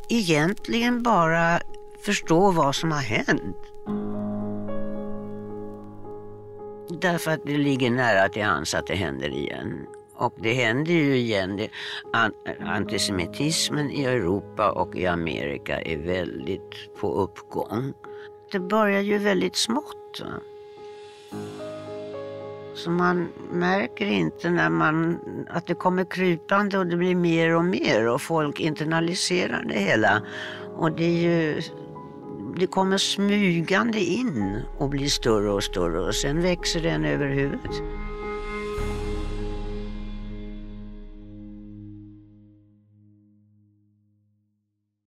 egentligen bara förstå vad som har hänt. Därför att det ligger nära till hands att det händer igen. Och det händer ju igen. Antisemitismen i Europa och i Amerika är väldigt på uppgång. Det börjar ju väldigt smått. Va? Så man märker inte att det kommer krypande och det blir mer och mer och folk internaliserar det hela. Och det kommer smygande in och blir större och större och sen växer den över huvudet.